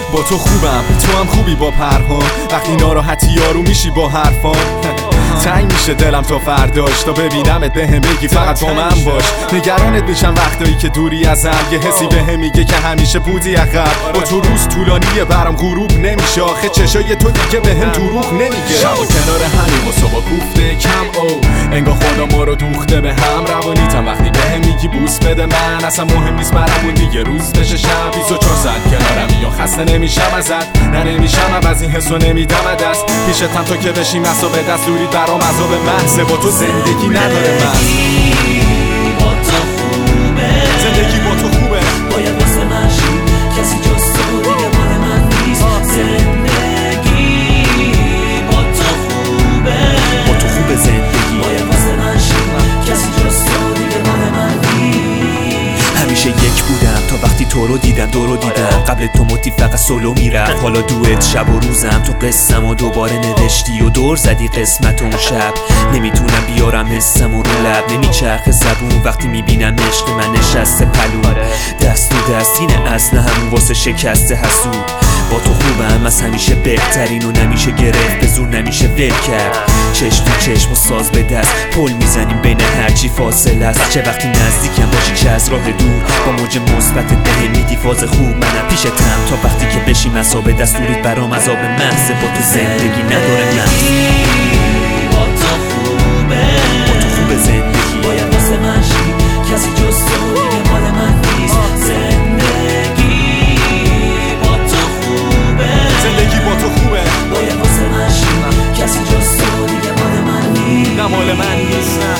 با تو خوبم، تو هم خوبی با پرهام. وقتی ناراحتی یارو میشی با حرفام. تنگ میشه دلم تا فرداش، تا ببینمت بهم بگی فقط با من باش. نگرانت میشم وقتایی که دوری ازم، یه حسی بهم میگه که همیشه بودی عقب. با تو روز طولانیه برام غروب نمیشه، آخه چشای تو دیگه بهم دروغ نمیگه. شب و کنار همین و صبح کوفته کم او، انگار خدا ما رو دوخته به هم. روانیتم وقتی بهم میگی بوس بده من، اصلا مهم نیست برامون دیگه روز بشه شب. 24 ساعت کنارم یا خسته نمیشم ازت، نه نمیشم از این حسو نمیدم دست. پیشتم تو که بشیم اصلا به دست دوری برام عذاب محضه. با تو زندگی نداره من. با تو خوبه، زندگی با تو خوبه. باید واسه من شی، کسی جز تو دیگه مال من نیست. زندگی با تو خوبه، با تو خوبه زندگی باید واسه من شی، کسی جز تو دیگه مال من نیست. همیشه یک بودم تا وقتی تو رو دیدم، دو رو دیدم. قبل تو موتی فقط سولو میرفت، حالا دوئت شب و روزم. تو قصم و دوباره نوشتی و دور زدی قسمت اون شب. نمیتونم بیارم حسم و رو لب، نمیچرخ زبون وقتی میبینم عشق من نشسته پلو. دست تو دست اینه اصل همون واسه شکست حسود. با تو خوبم از همیشه بهترین و نمیشه گرفت به زور، نمیشه ول کرد. چشم تو چشم و ساز به دست، پل میزنیم بین هرچی فاصله است. چه وقتی نزدیکم باشی چه از راه دور، با موج مثبت بهم میدی فاز خوب. منم پیشتم تا وقتی که بشیم اصاب دستوریت برام عذاب محض. با تو زندگی نداره من. با تو خوبه، با تو خوبه زندگی باید واسه من شی، کسی جز تو دیگه مال من نیست. زندگی با تو خوبه، زندگی با تو خوبه. باید واسه من شی، کسی جز تو دیگه مال من نیست. نه مال من نیست نه.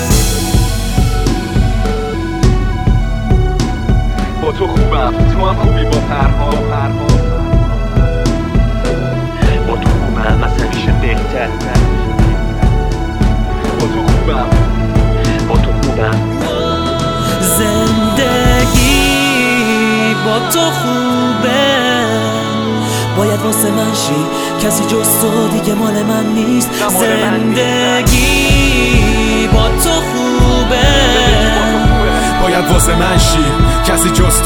با تو خوبم، تو هم خوبی با پرهام. با تو خوبم از همیشه بهتر. با تو خوبم، با تو خوبم. زندگی با تو خوبه، باید واسه من شی، کسی جز تو دیگه مال من نیست. زندگی با تو خوبه، باید واسه من شی، کسی جز